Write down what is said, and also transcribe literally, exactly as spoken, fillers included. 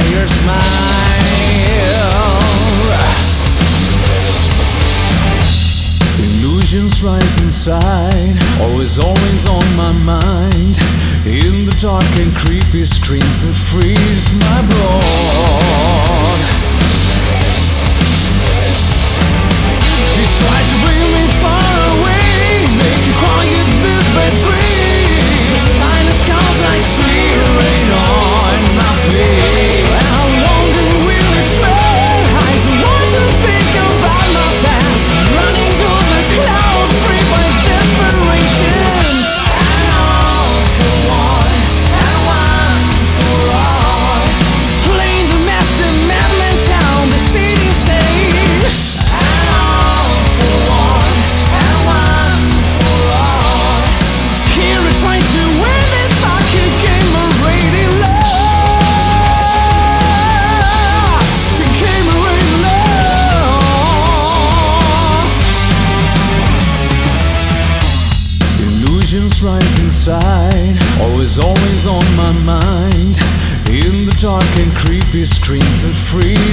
share your smile. Illusions rise inside, always, always on my mind. In the dark and creepy screams that freeze my blood. He tries to bring me far away, make you quiet this bad dream. The silence comes like sweet rain on my face. How long will it spread? I don't want to think about my past. Running on the clouds, free by desperation. And all for one, and one for all. Playing the master madman town, the city say. And all for one, and one for all. Here it's trying to win this fucking game already lost. The game already lost. Illusions rise inside, always, always on my mind. In the dark and creepy screams that freeze